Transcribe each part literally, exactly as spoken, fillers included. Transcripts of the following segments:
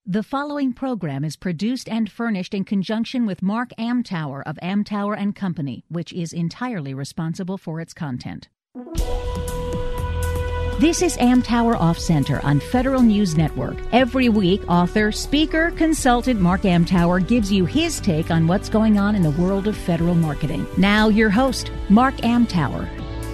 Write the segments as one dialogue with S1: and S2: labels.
S1: The following program is produced and furnished in conjunction with Mark Amtower of Amtower and Company, which is entirely responsible for its content. This is Amtower Off Center on Federal News Network. Every week, author, speaker, consultant Mark Amtower gives you his take on what's going on in the world of federal marketing. Now, your host, Mark Amtower.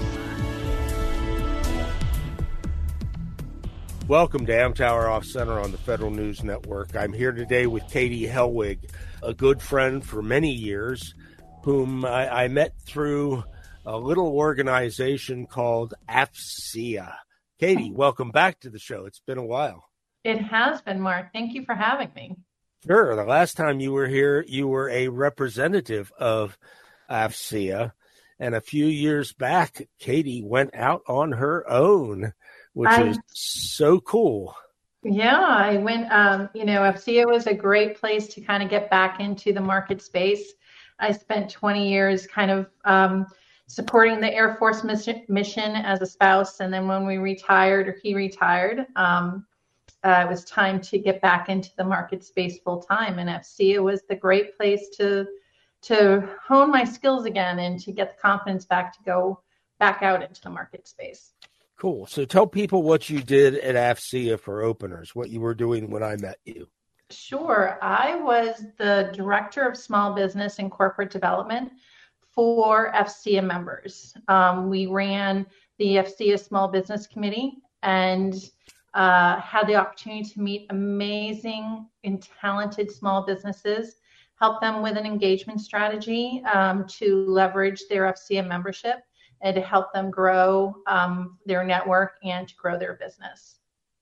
S2: Welcome to Amtower Off Center on the Federal News Network. I'm here today with Katie Hellwig, a good friend for many years, whom I, I met through a little organization called AFCEA. Katie, welcome back to the show. It's been a while.
S3: It has been, Mark. Thank you for having me.
S2: Sure. The last time you were here, you were a representative of AFCEA. And a few years back, Katie went out on her own, which I, is so cool.
S3: Yeah, I went, um, you know, AFCEA was a great place to kind of get back into the market space. I spent twenty years kind of um, supporting the Air Force mission, mission as a spouse. And then when we retired, or he retired, um, uh, it was time to get back into the market space full time. And AFCEA was the great place to, to hone my skills again and to get the confidence back to go back out into the market space.
S2: Cool. So tell people what you did at AFCEA for openers, what you were doing when I met you.
S3: Sure. I was the Director of Small Business and Corporate Development for AFCEA members. Um, we ran the AFCEA Small Business Committee and uh, had the opportunity to meet amazing and talented small businesses, help them with an engagement strategy um, to leverage their AFCEA membership, and to help them grow um, their network and to grow their business.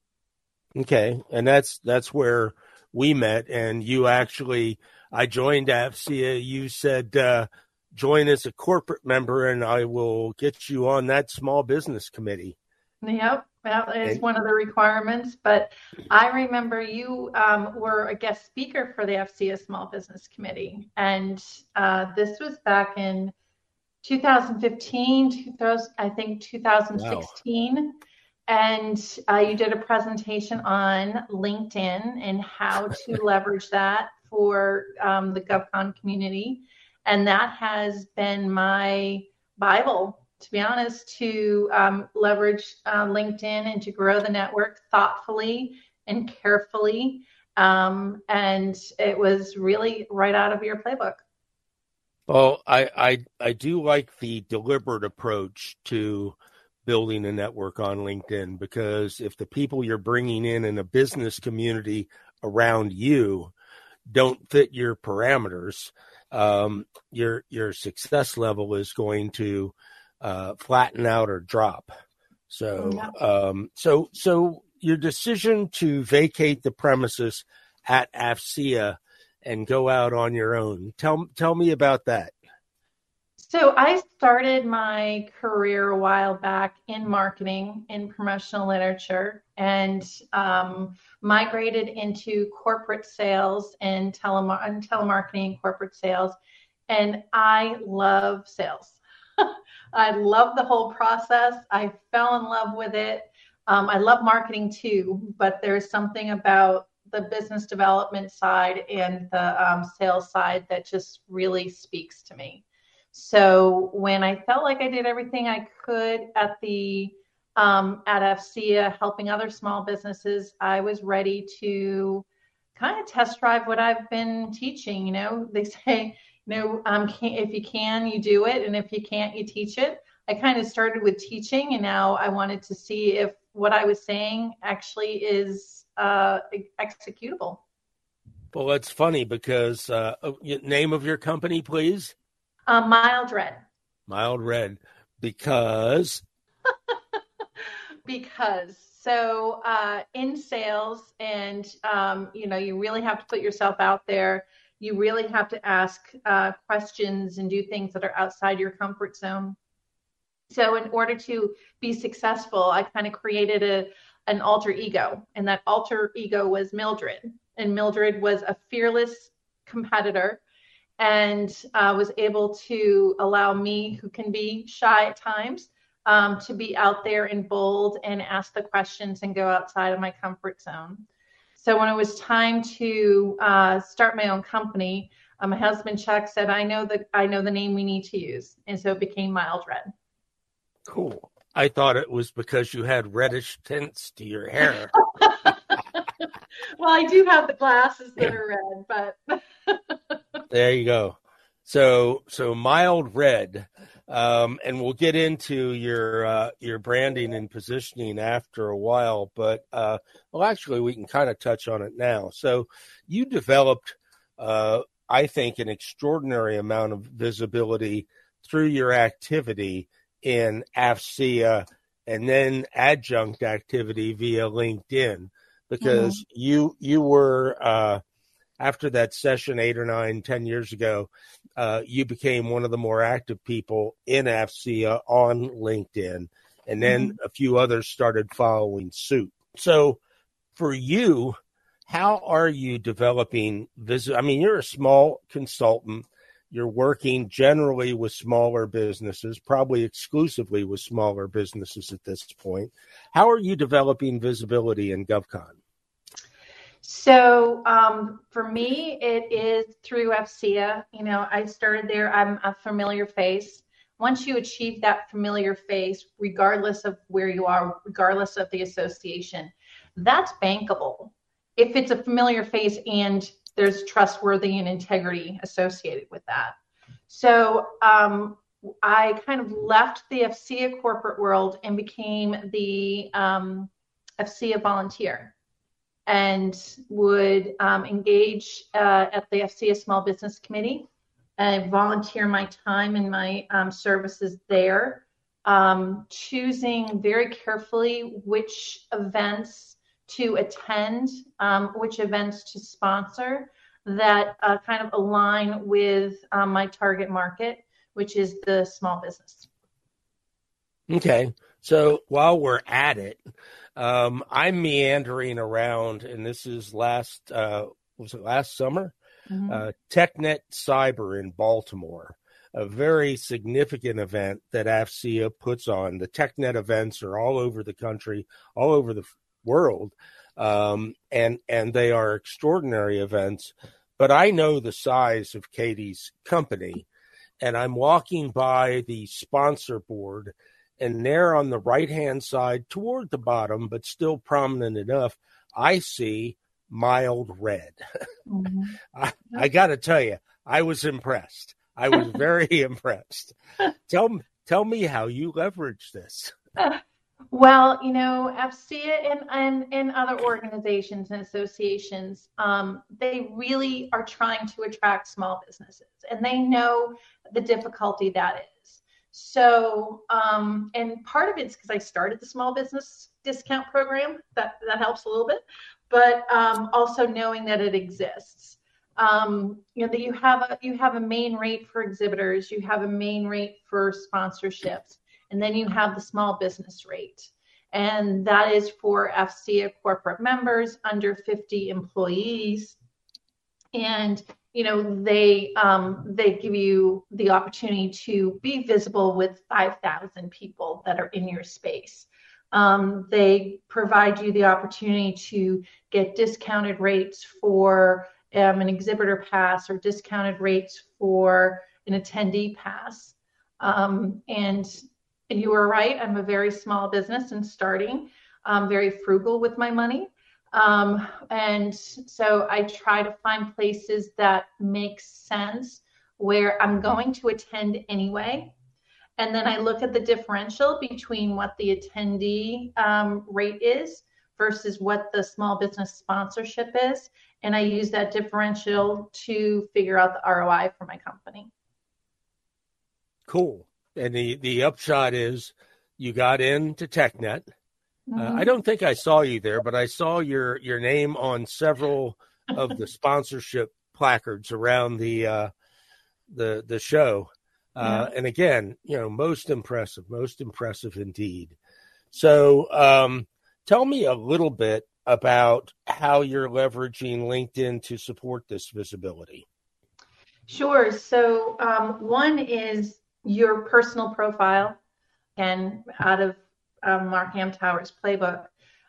S2: Okay, and that's that's where we met, and you actually, I joined AFCEA. You said, uh, join as a corporate member, and I will get you on that small business committee.
S3: Yep, that is and, one of the requirements, but I remember you um, were a guest speaker for the AFCEA Small Business Committee, and uh, this was back in two thousand fifteen, two thousand, I think two thousand sixteen, wow. And uh, you did a presentation on LinkedIn and how to leverage that for um, the GovCon community. And that has been my Bible, to be honest, to um, leverage uh, LinkedIn and to grow the network thoughtfully and carefully. Um, and it was really right out of your playbook.
S2: Well, I, I I do like the deliberate approach to building a network on LinkedIn, because if the people you're bringing in in a business community around you don't fit your parameters, um, your your success level is going to uh, flatten out or drop. So, yeah. um, so so your decision to vacate the premises at AFCEA and go out on your own. Tell tell me about that.
S3: So I started my career a while back in marketing, in promotional literature, and um, migrated into corporate sales and, telem- and telemarketing and corporate sales. And I love sales. I love the whole process. I fell in love with it. Um, I love marketing too, but there's something about the business development side and the um, sales side that just really speaks to me. So when I felt like I did everything I could at the um, at AFCEA, helping other small businesses, I was ready to kind of test drive what I've been teaching. You know, they say, you know, um, can, if you can, you do it, and if you can't, you teach it. I kind of started with teaching, and now I wanted to see if what I was saying actually is uh, executable.
S2: Well, that's funny because uh, name of your company, please.
S3: Uh, Mild Red.
S2: Mild Red, because?
S3: because. So uh, in sales, and, um, you know, you really have to put yourself out there. You really have to ask uh, questions and do things that are outside your comfort zone. So in order to be successful, I kind of created a an alter ego, and that alter ego was Mildred. And Mildred was a fearless competitor, and uh, was able to allow me, who can be shy at times, um, to be out there and bold and ask the questions and go outside of my comfort zone. So when it was time to uh, start my own company, uh, my husband Chuck said, I know the I know the name we need to use. And so it became Mild Red.
S2: Cool. I thought it was because you had reddish tints to your hair.
S3: Well, I do have the glasses that are red, but
S2: there you go. So, so Mild Red, um, and we'll get into your uh, your branding and positioning after a while. But uh, well, actually, we can kind of touch on it now. So, you developed, uh, I think, an extraordinary amount of visibility through your activity in AFCEA and then adjunct activity via LinkedIn, because mm-hmm. you you were uh, after that session eight or nine, ten years ago, uh, you became one of the more active people in AFCEA on LinkedIn, and then mm-hmm. a few others started following suit. So for you, how are you developing vis- I mean, you're a small consultant. You're working generally with smaller businesses, probably exclusively with smaller businesses at this point. How are you developing visibility in GovCon?
S3: So um, for me, it is through AFCEA. You know, I started there. I'm a familiar face. Once you achieve that familiar face, regardless of where you are, regardless of the association, that's bankable. If it's a familiar face and there's trustworthy and integrity associated with that. So um, I kind of left the AFCEA corporate world and became the um, AFCEA volunteer, and would um, engage uh, at the AFCEA Small Business Committee and volunteer my time and my um, services there, um, choosing very carefully which events to attend, um, which events to sponsor that uh, kind of align with um, my target market, which is the small business.
S2: Okay. So while we're at it, um, I'm meandering around, and this is last, uh, was it last summer? Mm-hmm. Uh, TechNet Cyber in Baltimore, a very significant event that AFCEA puts on. The TechNet events are all over the country, all over the world, um, and and they are extraordinary events. But I know the size of Katie's company, and I'm walking by the sponsor board, and there on the right-hand side, toward the bottom, but still prominent enough, I see Mild Red. Mm-hmm. I, I got to tell you, I was impressed. I was very impressed. Tell me, tell me how you leverage this.
S3: Well, you know, AFCEA and, and, and other organizations and associations, um, they really are trying to attract small businesses, and they know the difficulty that is. So, um, and part of it's because I started the small business discount program. That, that helps a little bit, but um, also knowing that it exists. Um, you know, that you have a, you have a main rate for exhibitors, you have a main rate for sponsorships, and then you have the small business rate. And that is for AFCEA corporate members under fifty employees. And, you know, they um, they give you the opportunity to be visible with five thousand people that are in your space. Um, they provide you the opportunity to get discounted rates for um, an exhibitor pass, or discounted rates for an attendee pass. Um, and you were right, I'm a very small business and starting, um, very frugal with my money. Um, and so I try to find places that make sense where I'm going to attend anyway. And then I look at the differential between what the attendee um, rate is versus what the small business sponsorship is. And I use that differential to figure out the R O I for my company.
S2: Cool. And the, the upshot is you got into TechNet. Mm-hmm. Uh, I don't think I saw you there, but I saw your, your name on several of the sponsorship placards around the uh, the the show. Uh, yeah. And again, you know, most impressive, most impressive indeed. So um, tell me a little bit about how you're leveraging LinkedIn to support this visibility.
S3: Sure. So um, one is your personal profile, and out of um, Mark Amtower's playbook.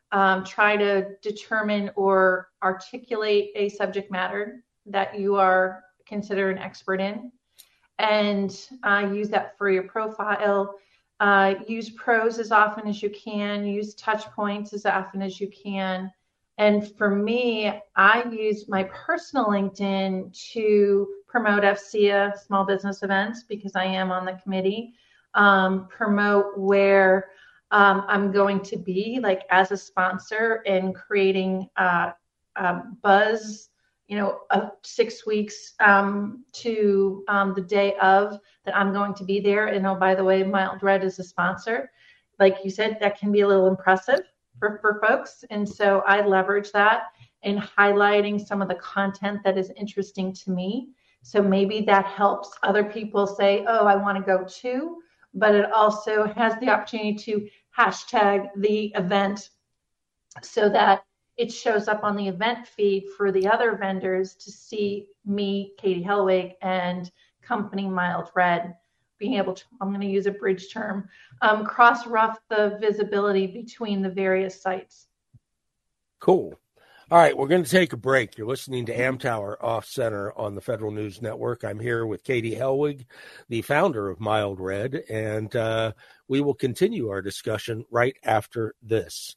S3: um, try to determine or articulate a subject matter that you are considered an expert in, and uh, use that for your profile. Uh, use pros as often as you can. Use touch points as often as you can. And for me, I use my personal LinkedIn to promote F C A small business events because I am on the committee. Um, promote where um, I'm going to be, like as a sponsor, and creating uh, um, buzz, you know, uh, six weeks um, to um, the day of that I'm going to be there. And oh, by the way, Mild Red is a sponsor. Like you said, that can be a little impressive for, for folks. And so I leverage that in highlighting some of the content that is interesting to me. So maybe that helps other people say, oh, I want to go too. But it also has the opportunity to hashtag the event so that it shows up on the event feed for the other vendors to see me, Katie Hellwig, and company Mild Red being able to, I'm going to use a bridge term, um, cross-rough the visibility between the various sites.
S2: Cool. All right, we're going to take a break. You're listening to Amtower Off Center on the Federal News Network. I'm here with Katie Hellwig, the founder of Mild Red, and uh, we will continue our discussion right after this.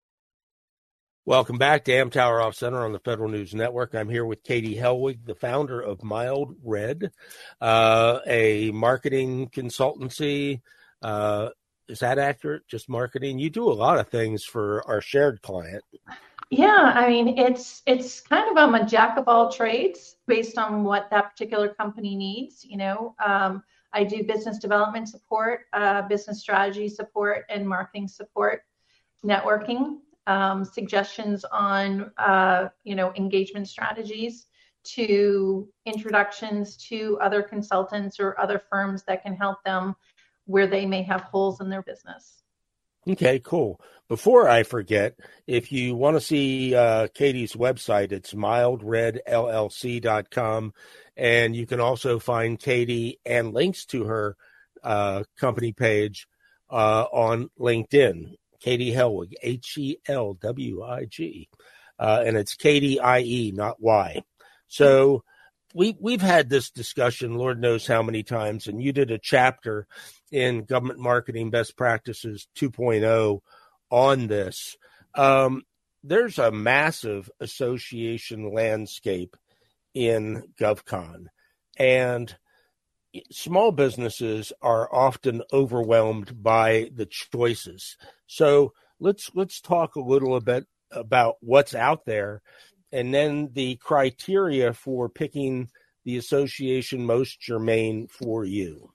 S2: Welcome back to Amtower Off Center on the Federal News Network. I'm here with Katie Hellwig, the founder of Mild Red, uh, a marketing consultancy. Uh, is that accurate? Just marketing? You do a lot of things for our shared client.
S3: Yeah, I mean, it's it's kind of I'm a jack of all trades based on what that particular company needs. You know, um, I do business development support, uh, business strategy support, and marketing support, networking. Um, suggestions on, uh, you know, engagement strategies, to introductions to other consultants or other firms that can help them where they may have holes in their business.
S2: Okay, cool. Before I forget, if you want to see uh, Katie's website, it's mild red l l c dot com. And you can also find Katie and links to her uh, company page uh, on LinkedIn. Katie Hellwig, H E L W I G, uh, and it's Katie I E, not Y. So we, we've had this discussion, Lord knows how many times, and you did a chapter in Government Marketing Best Practices two point oh on this. Um, there's a massive association landscape in GovCon, and small businesses are often overwhelmed by the choices. So let's let's talk a little bit about what's out there, and then the criteria for picking the association most germane for you.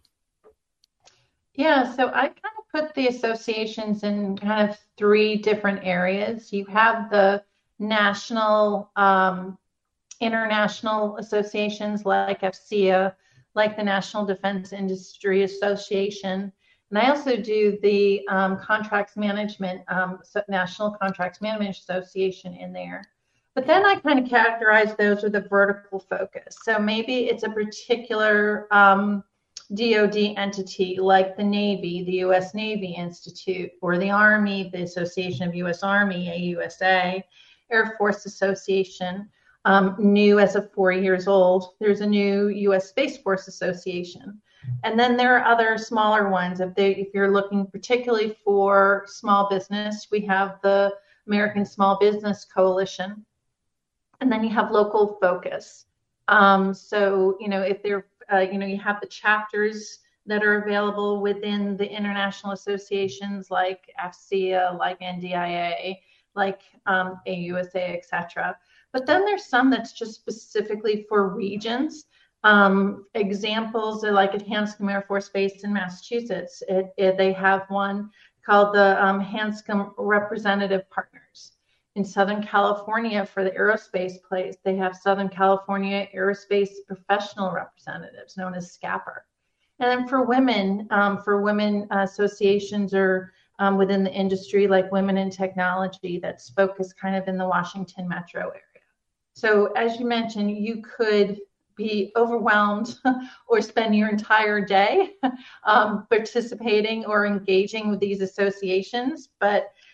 S3: Yeah, so I kind of put the associations in kind of three different areas. You have the national, um, international associations like F C A, like the National Defense Industry Association. And I also do the um, Contracts Management, um, National Contracts Management Association in there. But then I kind of categorize those with a vertical focus. So maybe it's a particular um, D O D entity like the Navy, the U S Navy Institute, or the Army, the Association of U S Army, A U S A, Air Force Association. Um, new as of four years old, there's a new U S Space Force Association. And then there are other smaller ones. If they, if you're looking particularly for small business, we have the American Small Business Coalition. And then you have local focus. Um, so, you know, if they're, uh, you know, you have the chapters that are available within the international associations like F C A, like N D I A, like um, A U S A, et cetera. But then there's some that's just specifically for regions. Um, examples are like at Hanscom Air Force Base in Massachusetts. It, it, they have one called the um, Hanscom Representative Partners. In Southern California for the aerospace place, they have Southern California Aerospace Professional Representatives, known as SCAPR. And then for women, um, for women associations or um, within the industry, like Women in Technology, that's focused kind of in the Washington metro area. So as you mentioned, you could be overwhelmed or spend your entire day um, participating or engaging with these associations. But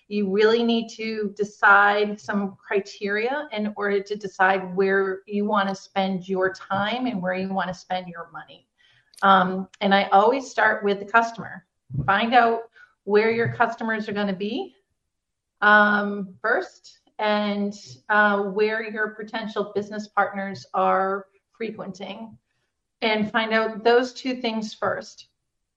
S3: You really need to decide some criteria in order to decide where you want to spend your time and where you want to spend your money. Um, and I always start with the customer. Find out where your customers are going to be um, first, and uh, where your potential business partners are frequenting, and find out those two things first.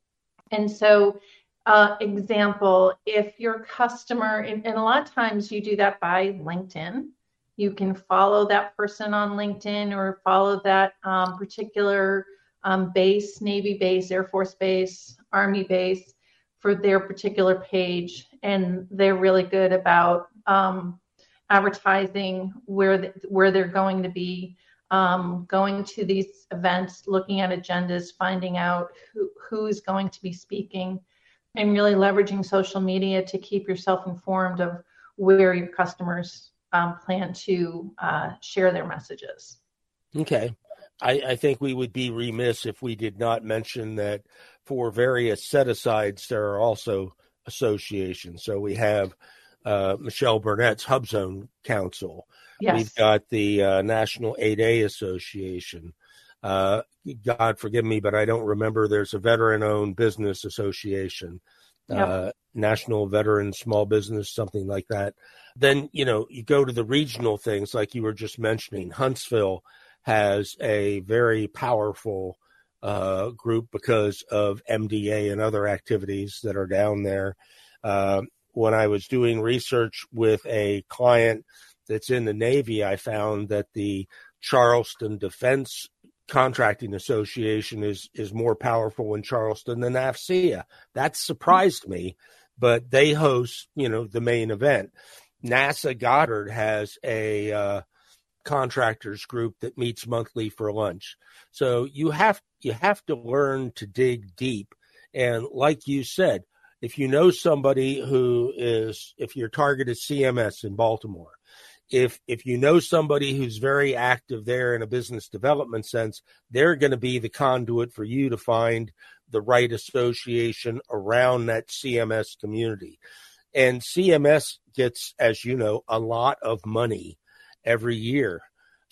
S3: And so, uh, example, if your customer, and, and a lot of times you do that by LinkedIn, you can follow that person on LinkedIn or follow that um, particular um, base, Navy base, Air Force base, Army base for their particular page. And they're really good about um, advertising where, the, where they're going to be, um, going to these events, looking at agendas, finding out who, who's going to be speaking, and really leveraging social media to keep yourself informed of where your customers um, plan to uh, share their messages.
S2: Okay. I, I think we would be remiss if we did not mention that for various set-asides, there are also associations. So we have uh, Michelle Burnett's HubZone Council.
S3: Yes.
S2: We've got the uh, National eight A Association. Uh, God forgive me, but I don't remember. There's a veteran-owned business association, yep. uh, National Veteran Small Business, something like that. Then, you know, you go to the regional things like you were just mentioning. Huntsville has a very powerful uh, group because of M D A and other activities that are down there. Uh, when I was doing research with a client that's in the Navy, I found that the Charleston Defense Contracting Association is is more powerful in Charleston than A F C A. That surprised me, but they host, you know, the main event. NASA Goddard has a uh, contractors group that meets monthly for lunch. So you have you have to learn to dig deep. And like you said, if you know somebody who is, if your target is C M S in Baltimore, if if you know somebody who's very active there in a business development sense, they're going to be the conduit for you to find the right association around that C M S community. And C M S gets, as you know, a lot of money every year.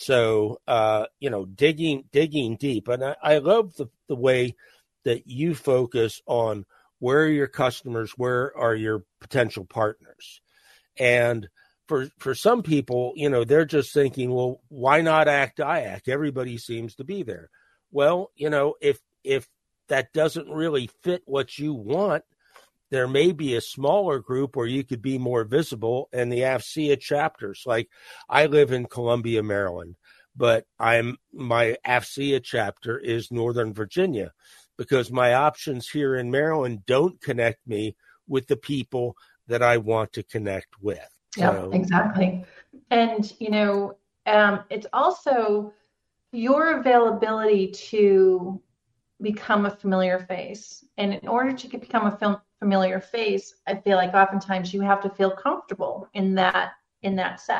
S2: So, uh, you know, digging digging deep. And I, I love the, the way that you focus on where are your customers, where are your potential partners. And for for some people, you know, they're just thinking, well, why not act I A C? Everybody seems to be there. Well, you know, if if that doesn't really fit what you want, there may be a smaller group where you could be more visible, and the A F C A chapters. Like I live in Columbia, Maryland, but I'm my A F C A chapter is Northern Virginia, because my options here in Maryland don't connect me with the people that I want to connect with.
S3: Yeah,
S2: so.
S3: Exactly. And, you know, um, it's also your availability to become a familiar face. And in order to become a film, familiar face, I feel like oftentimes you have to feel comfortable in that in that set.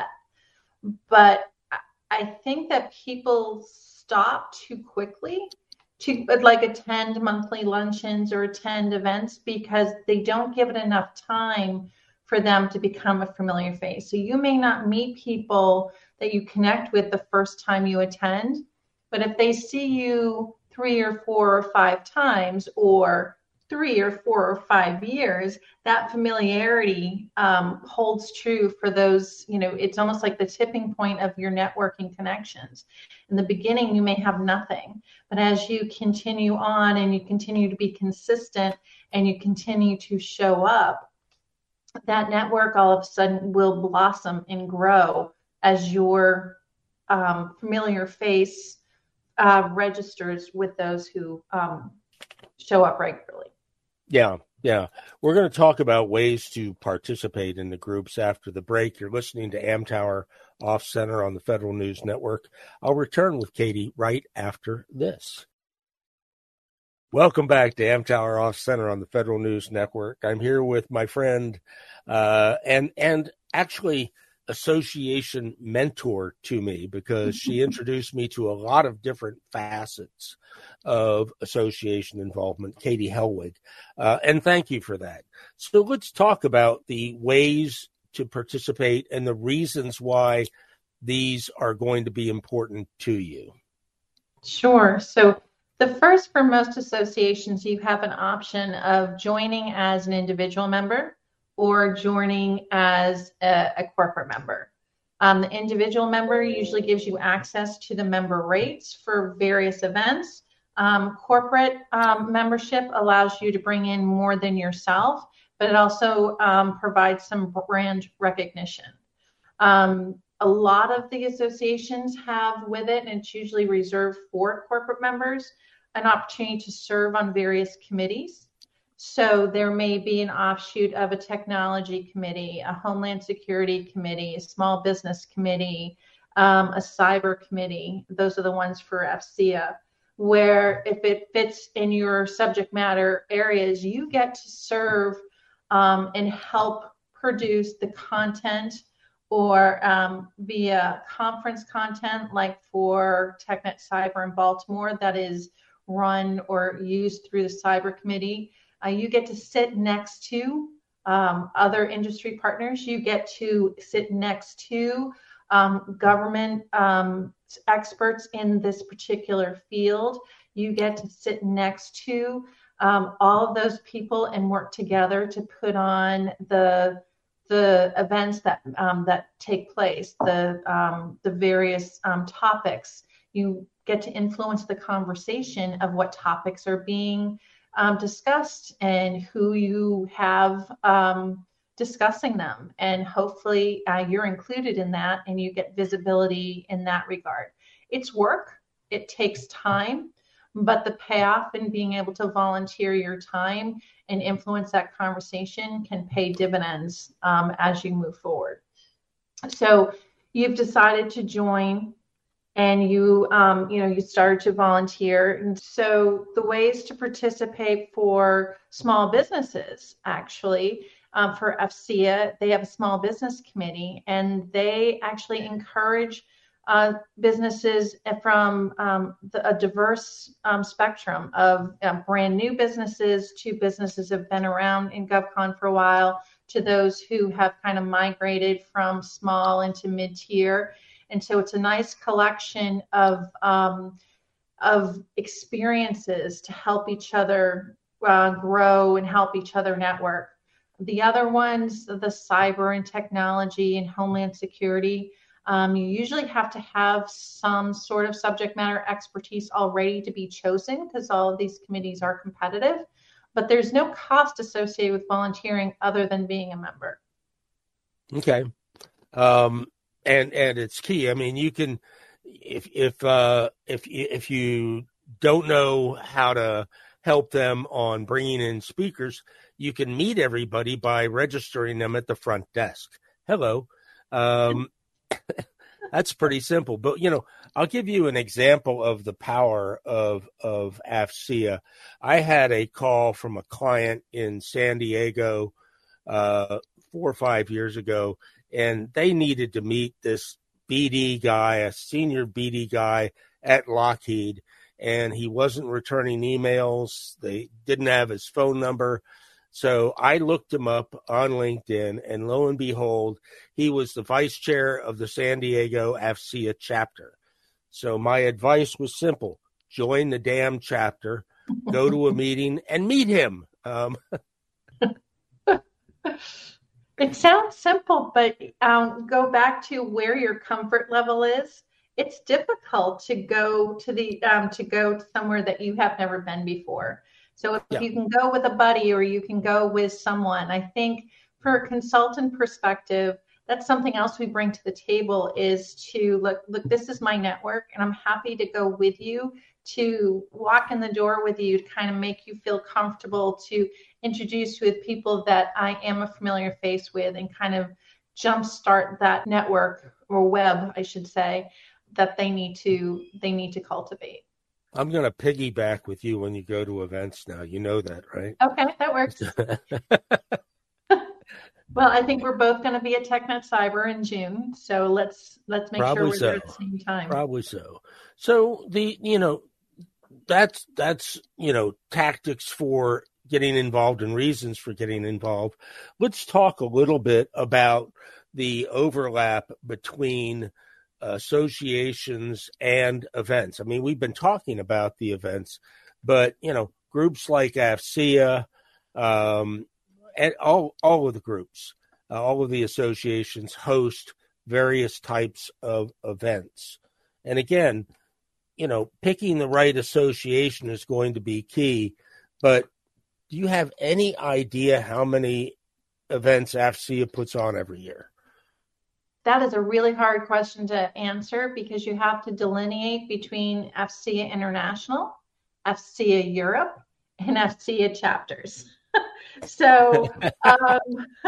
S3: But I think that people stop too quickly to like attend monthly luncheons or attend events because they don't give it enough time for them to become a familiar face. So you may not meet people that you connect with the first time you attend, but if they see you three or four or five times, or three or four or five years, that familiarity um, holds true for those, you know, it's almost like the tipping point of your networking connections. In the beginning, you may have nothing, but as you continue on and you continue to be consistent and you continue to show up, that network all of a sudden will blossom and grow as your um, familiar face uh, registers with those who um, show up regularly.
S2: Yeah, yeah. We're going to talk about ways to participate in the groups after the break. You're listening to Amtower Off Center on the Federal News Network. I'll return with Katie right after this. Welcome back to Amtower Off Center on the Federal News Network. I'm here with my friend, uh, and and actually association mentor to me because she introduced me to a lot of different facets of association involvement, Katie Helwig. Uh, and thank you for that. So let's talk about the ways to participate and the reasons why these are going to be important to you.
S3: Sure. So the first, for most associations, you have an option of joining as an individual member or joining as a, a corporate member. Um, the individual member usually gives you access to the member rates for various events. Um, corporate um, membership allows you to bring in more than yourself, but it also um, provides some brand recognition. Um, a lot of the associations have with it, and it's usually reserved for corporate members, an opportunity to serve on various committees. So there may be an offshoot of a technology committee, a homeland security committee, a small business committee, um, a cyber committee. Those are the ones for F C I A, where if it fits in your subject matter areas, you get to serve um, and help produce the content or um, via conference content, like for TechNet Cyber in Baltimore, that is run or used through the Cyber Committee. Uh, you get to sit next to um, other industry partners. You get to sit next to um, government um, experts in this particular field. You get to sit next to um, all of those people and work together to put on the the events that um, that take place, the um, the various um, topics. You get to influence the conversation of what topics are being um, discussed and who you have um, discussing them. And hopefully uh, you're included in that and you get visibility in that regard. It's work, it takes time, but the payoff in being able to volunteer your time and influence that conversation can pay dividends um, as you move forward. So you've decided to join and you, um, you know, you started to volunteer. And so the ways to participate for small businesses, actually, um, for F C I A, they have a small business committee, and they actually encourage uh, businesses from um, the, a diverse um, spectrum of um, brand new businesses to businesses that have been around in GovCon for a while, to those who have kind of migrated from small into mid-tier. And so it's a nice collection of um, of experiences to help each other uh, grow and help each other network. The other ones, the cyber and technology and homeland security, um, you usually have to have some sort of subject matter expertise already to be chosen because all of these committees are competitive. But there's no cost associated with volunteering other than being a member.
S2: Okay. Um, and and it's key. I mean, you can, if if uh, if if you don't know how to help them on bringing in speakers, you can meet everybody by registering them at the front desk. Hello. Um, that's pretty simple. But, you know, I'll give you an example of the power of, of A F C I A. I had a call from a client in San Diego uh, four or five years ago, and they needed to meet this B D guy, a senior B D guy at Lockheed, and he wasn't returning emails. They didn't have his phone number. So I looked him up on LinkedIn, and lo and behold, he was the vice chair of the San Diego A F C I A chapter. So my advice was simple: join the damn chapter, go to a meeting, and meet him. Um,
S3: it sounds simple, but um, go back to where your comfort level is. It's difficult to go to the um, to go somewhere that you have never been before. So if yeah. you can go with a buddy or you can go with someone, I think for a consultant perspective, that's something else we bring to the table is to look, look, this is my network and I'm happy to go with you, to walk in the door with you, to kind of make you feel comfortable, to introduce you with people that I am a familiar face with and kind of jumpstart that network or web, I should say, that they need to, they need to cultivate.
S2: I'm going to piggyback with you when you go to events now. You know that, right?
S3: Okay, that works. Well, I think we're both going to be at TechNet Cyber in June, so let's let's make
S2: Probably
S3: sure we're
S2: so.
S3: there at the same time.
S2: Probably so. So the you know that's that's you know tactics for getting involved and reasons for getting involved. Let's talk a little bit about the overlap between associations and events. I mean, we've been talking about the events, but you know, groups like AFCEA, um, and all all of the groups, uh, all of the associations host various types of events. And again, you know, picking the right association is going to be key. But do you have any idea how many events AFCEA puts on every year?
S3: That is a really hard question to answer because you have to delineate between AFCEA International, AFCEA Europe, and AFCEA chapters. so, um,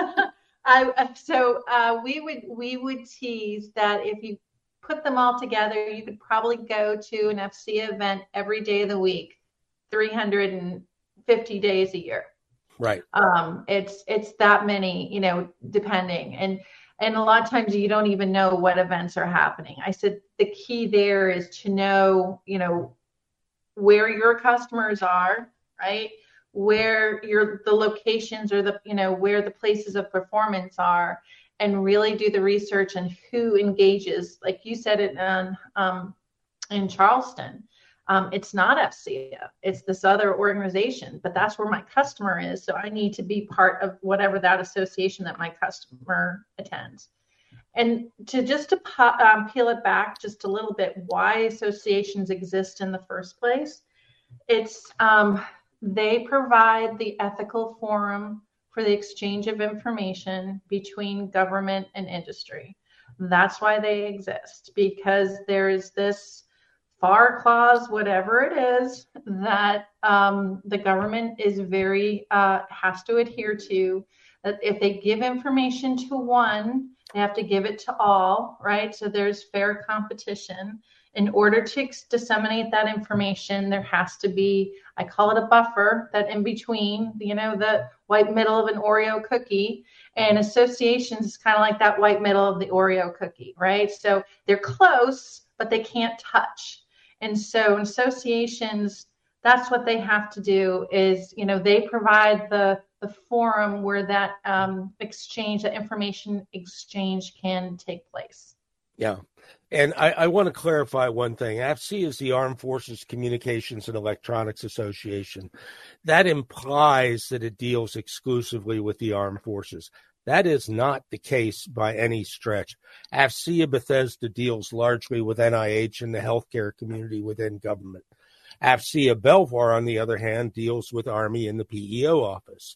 S3: I so uh, we would we would tease that if you put them all together, you could probably go to an AFCEA event every day of the week, three hundred fifty days a year.
S2: Right.
S3: Um, it's it's that many, you know, depending. And And a lot of times you don't even know what events are happening. I said the key there is to know, you know, where your customers are, right? Where your the locations or the, you know, where the places of performance are, and really do the research on who engages. Like you said it in, um, in Charleston. Um, it's not AFCEA, it's this other organization, but that's where my customer is. So I need to be part of whatever that association that my customer attends. And to just to um, peel it back just a little bit, why associations exist in the first place, it's um, they provide the ethical forum for the exchange of information between government and industry. That's why they exist, because there is this FAR clause, whatever it is, that um, the government is very, uh, has to adhere to, that if they give information to one, they have to give it to all, right? So there's fair competition. In order to ex- disseminate that information, there has to be, I call it a buffer, that in between, you know, the white middle of an Oreo cookie, and associations is kind of like that white middle of the Oreo cookie, right? So they're close, but they can't touch. And so associations, that's what they have to do is, you know, they provide the, the forum where that um, exchange, that information exchange can take place.
S2: Yeah. And I, I want to clarify one thing. AFCEA is the Armed Forces Communications and Electronics Association. That implies that it deals exclusively with the armed forces. That is not the case by any stretch. AFCEA Bethesda deals largely with N I H and the healthcare community within government. AFCEA Belvoir, on the other hand, deals with Army and the P E O office.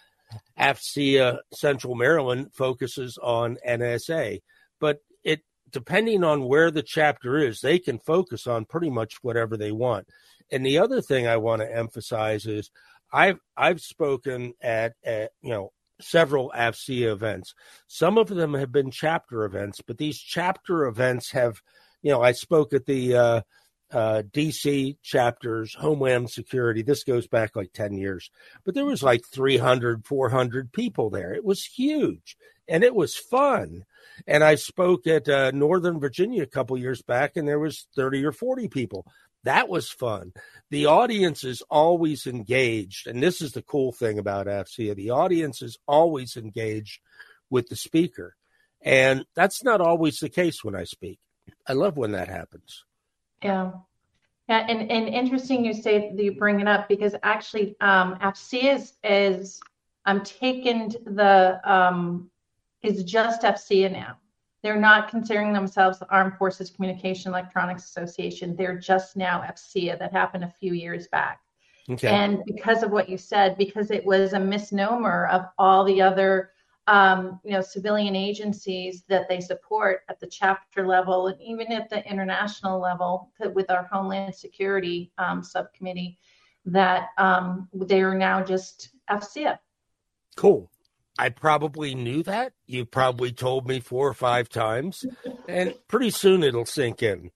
S2: AFCEA Central Maryland focuses on N S A. But it, depending on where the chapter is, they can focus on pretty much whatever they want. And the other thing I want to emphasize is I've I've spoken at, at you know, several AFCEA events. Some of them have been chapter events, but these chapter events have, you know, I spoke at the uh, uh, D C chapters, Homeland Security. This goes back like ten years, but there was like three hundred, four hundred people there. It was huge and it was fun. And I spoke at uh, Northern Virginia a couple years back and there was thirty or forty people. That was fun. The audience is always engaged. And this is the cool thing about AFCEA. The audience is always engaged with the speaker. And that's not always the case when I speak. I love when that happens.
S3: Yeah. Yeah. And, and interesting you say that you bring it up, because actually um, AFCEA is, is um, taken the, um, is just AFCEA now. They're not considering themselves the Armed Forces Communication Electronics Association. They're just now AFCEA. That happened a few years back. Okay. And because of what you said, because it was a misnomer of all the other, um, you know, civilian agencies that they support at the chapter level and even at the international level with our Homeland Security um, subcommittee, that um, they are now just AFCEA.
S2: Cool. I probably knew that. You probably told me four or five times, and pretty soon it'll sink in.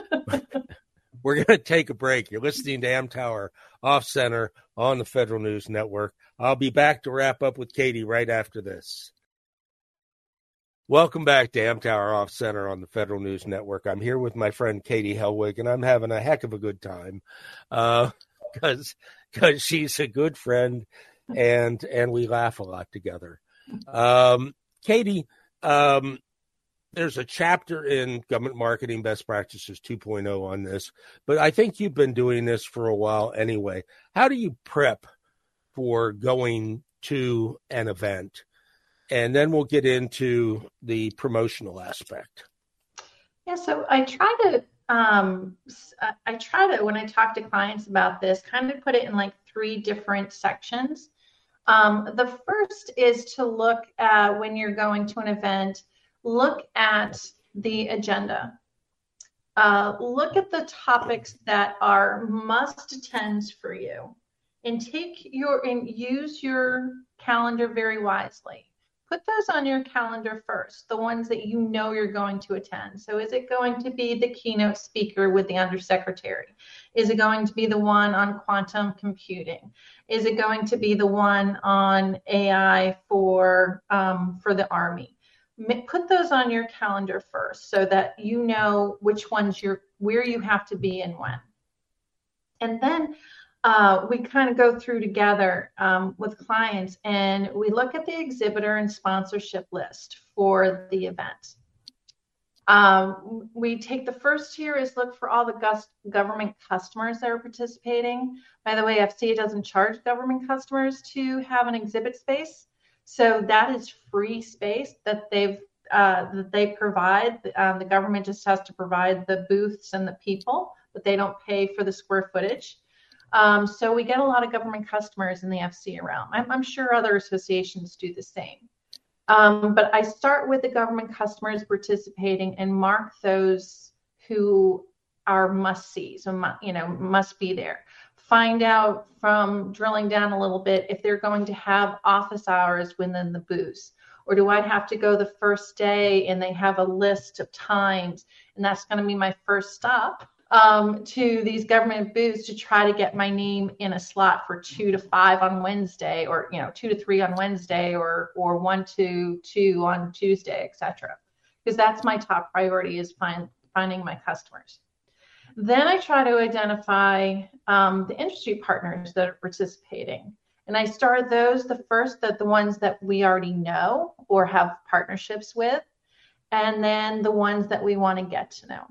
S2: We're going to take a break. You're listening to Amtower Off Center on the Federal News Network. I'll be back to wrap up with Katie right after this. Welcome back to Amtower Off Center on the Federal News Network. I'm here with my friend Katie Hellwig, and I'm having a heck of a good time because uh, because she's a good friend, and and we laugh a lot together. Um, Katie, um, there's a chapter in Government Marketing Best Practices two point oh on this, but I think you've been doing this for a while anyway. How do you prep for going to an event? And then we'll get into the promotional aspect.
S3: Yeah, so I try to, um, I try to, when I talk to clients about this, kind of put it in like three different sections. Um, the first is to look at, when you're going to an event, look at the agenda. Uh, look at the topics that are must attends for you, and take your, and use your calendar very wisely. Put those on your calendar first, the ones that you know you're going to attend. So is it going to be the keynote speaker with the undersecretary? Is it going to be the one on quantum computing? Is it going to be the one on A I for, um, for the Army? Put those on your calendar first so that you know which ones you're, where you have to be and when. And then Uh, we kind of go through together um, with clients, and we look at the exhibitor and sponsorship list for the event. Um, we take the first here is look for all the gus- government customers that are participating. By the way, F C A doesn't charge government customers to have an exhibit space, so that is free space that they've uh, that they provide. Um, the government just has to provide the booths and the people, but they don't pay for the square footage. Um, so we get a lot of government customers in the F C A realm. I'm, I'm sure other associations do the same. Um, but I start with the government customers participating and mark those who are must-sees, so you know, must be there. Find out from drilling down a little bit if they're going to have office hours within the booths, or do I have to go the first day and they have a list of times, and that's going to be my first stop um, to these government booths to try to get my name in a slot for two to five on Wednesday, or, you know, two to three on Wednesday, or, or one to two on Tuesday, et cetera. Because that's my top priority, is find, finding my customers. Then I try to identify um, the industry partners that are participating. And I start those, the first, that the ones that we already know or have partnerships with, and then the ones that we want to get to know.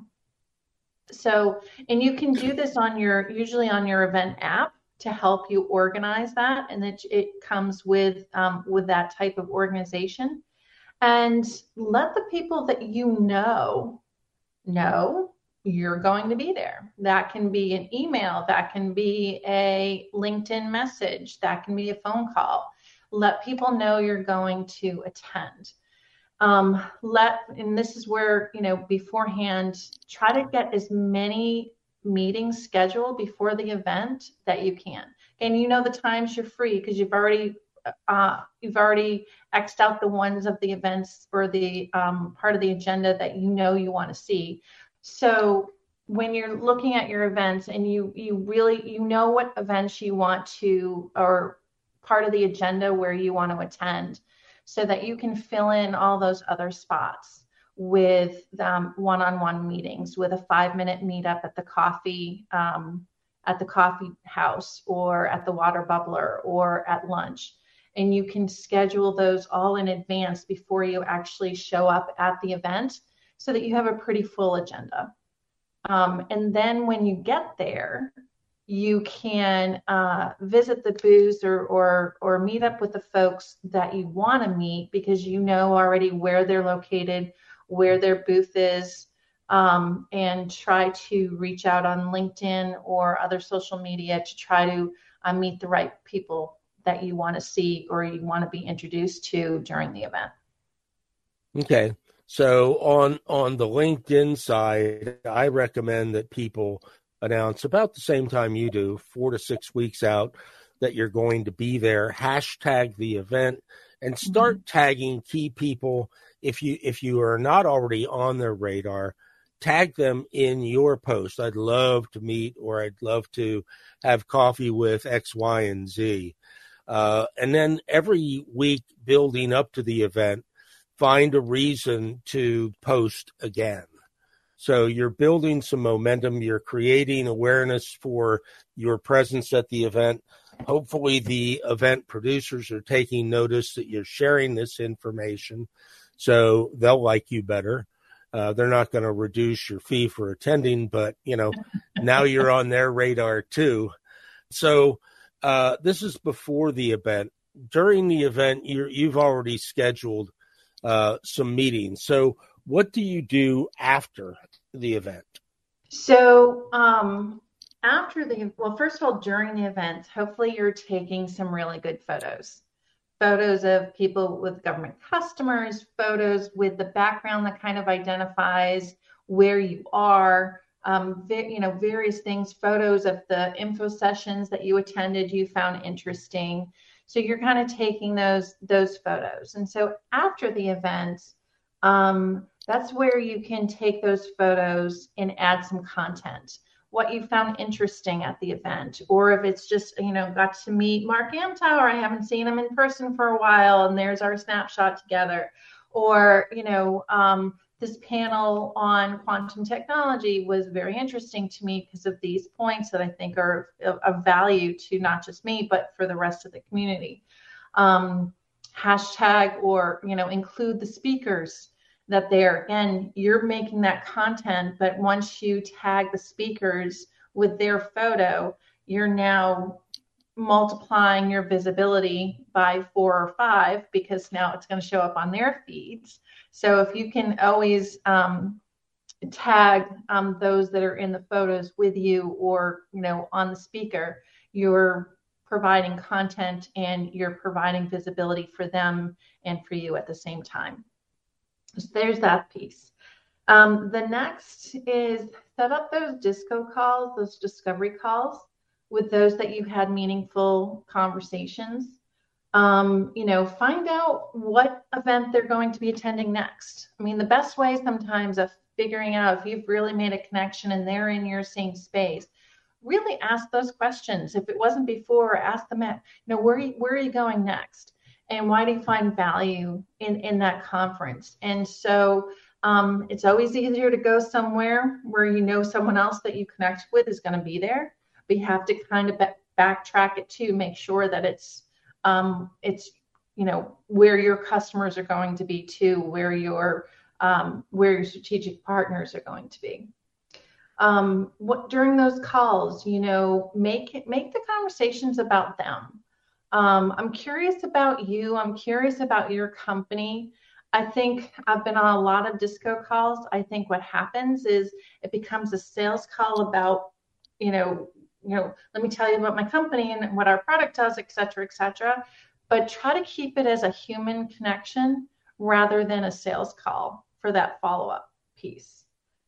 S3: So, and you can do this on your, usually on your event app to help you organize that. And it, it comes with, um, with that type of organization. And let the people that you know, know you're going to be there. That can be an email, that can be a LinkedIn message, that can be a phone call. Let people know you're going to attend. Um, let, and this is where, you know, beforehand, try to get as many meetings scheduled before the event that you can. And you know the times you're free because you've already, uh, you've already X'd out the ones of the events or the um, part of the agenda that you know you want to see. So when you're looking at your events and you, you really, you know what events you want to, or part of the agenda where you want to attend, so that you can fill in all those other spots with um, one-on-one meetings, with a five-minute meetup at the coffee um, at the coffee house, or at the water bubbler, or at lunch. And you can schedule those all in advance before you actually show up at the event, so that you have a pretty full agenda. Um, and then when you get there, you can uh, visit the booths or, or or meet up with the folks that you want to meet, because you know already where they're located, where their booth is, um, and try to reach out on LinkedIn or other social media to try to uh, meet the right people that you want to see or you want to be introduced to during the event.
S2: Okay. So on on the LinkedIn side, I recommend that people announce about the same time you do, four to six weeks out, that you're going to be there. Hashtag the event and start mm-hmm. tagging key people. If you if you are not already on their radar, tag them in your post. I'd love to meet, or I'd love to have coffee with X, Y, and Z. Uh, and then every week building up to the event, find a reason to post again. So you're building some momentum. You're creating awareness for your presence at the event. Hopefully the event producers are taking notice that you're sharing this information, so they'll like you better. Uh, they're not going to reduce your fee for attending, but, you know, now you're on their radar too. So uh, this is before the event. During the event, you're, you've already scheduled uh, some meetings. So what do you do after the event?
S3: So um, after the, well, first of all, during the event, hopefully you're taking some really good photos. Photos of people with government customers, photos with the background that kind of identifies where you are, um, you know, various things, photos of the info sessions that you attended, you found interesting. So you're kind of taking those, those photos. And so after the event, um, that's where you can take those photos and add some content. What you found interesting at the event, or if it's just, you know, got to meet Mark Amtower, I haven't seen him in person for a while, and there's our snapshot together. Or, you know, um, this panel on quantum technology was very interesting to me because of these points that I think are of, of value to not just me, but for the rest of the community. Um, hashtag or, you know, include the speakers that they're, again, you're making that content, but once you tag the speakers with their photo, you're now multiplying your visibility by four or five, because now it's going to show up on their feeds. So if you can always um, tag um, those that are in the photos with you, or, you know, on the speaker, you're providing content and you're providing visibility for them and for you at the same time. So there's that piece. Um, the next is set up those disco calls, those discovery calls with those that you've had meaningful conversations. Um, you know, find out what event they're going to be attending next. I mean, the best way sometimes of figuring out if you've really made a connection and they're in your same space, really ask those questions. If it wasn't before, ask them, at, you know, where, where are you going next? And why do you find value in, in that conference? And so um, it's always easier to go somewhere where you know someone else that you connect with is going to be there, but you have to kind of backtrack it too, make sure that it's, um, it's, you know, where your customers are going to be too, where your, um, where your strategic partners are going to be. Um, what during those calls, you know, make it, make the conversations about them. Um, I'm curious about you. I'm curious about your company. I think I've been on a lot of disco calls. I think what happens is it becomes a sales call about, you know, you know, let me tell you about my company and what our product does, et cetera, et cetera. But try to keep it as a human connection rather than a sales call for that follow-up piece.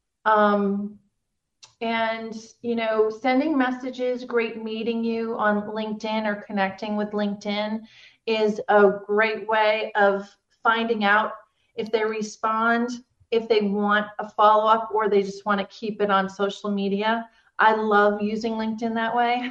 S3: Um, And, you know, sending messages, great meeting you on LinkedIn or connecting with LinkedIn is a great way of finding out if they respond, if they want a follow-up, or they just want to keep it on social media. I love using LinkedIn that way.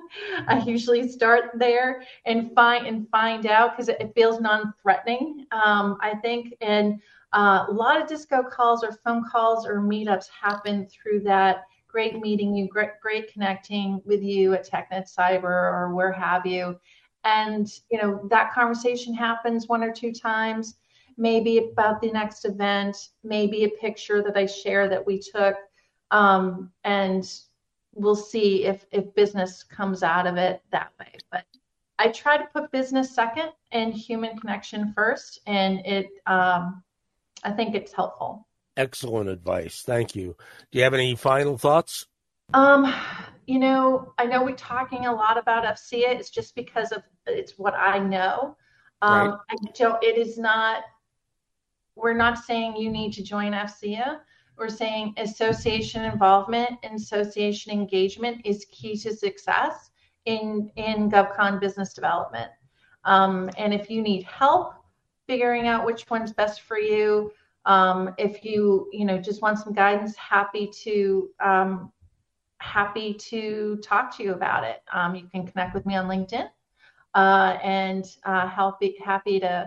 S3: I usually start there and find and find out because it, it feels non-threatening, um, I think. And uh, a lot of disco calls or phone calls or meetups happen through that. Great meeting you, great, great connecting with you at TechNet Cyber or where have you. And, you know, that conversation happens one or two times, maybe about the next event, maybe a picture that I share that we took. Um, and we'll see if, if business comes out of it that way. But I try to put business second and human connection first. And it, um, I think it's helpful.
S2: Excellent advice. Thank you. Do you have any final thoughts?
S3: Um, you know, I know we're talking a lot about F C A. It's just because of it's what I know. Um, right. I don't, it is not, we're not saying you need to join F C A. We're saying association involvement and association engagement is key to success in, in GovCon business development. Um, and if you need help figuring out which one's best for you, Um, if you, you know, just want some guidance, happy to, um, happy to talk to you about it. Um, you can connect with me on LinkedIn, uh, and uh, happy, happy to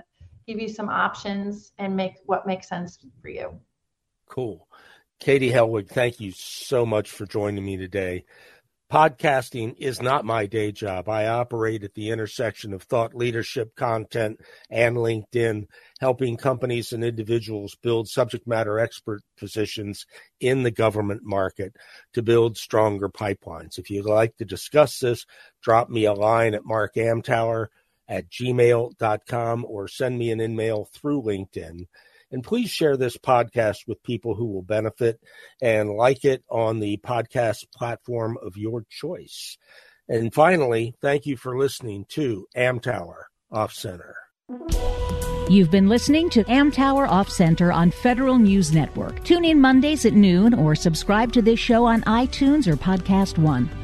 S3: give you some options and make what makes sense for you.
S2: Cool. Katie Hellwig, thank you so much for joining me today. Podcasting is not my day job. I operate at the intersection of thought leadership, content, and LinkedIn, helping companies and individuals build subject matter expert positions in the government market to build stronger pipelines. If you'd like to discuss this, drop me a line at mark amtower at gmail dot com or send me an email through LinkedIn. And please share this podcast with people who will benefit and like it on the podcast platform of your choice. And finally, thank you for listening to Amtower Off Center.
S1: You've been listening to Amtower Off Center on Federal News Network. Tune in Mondays at noon or subscribe to this show on iTunes or Podcast One.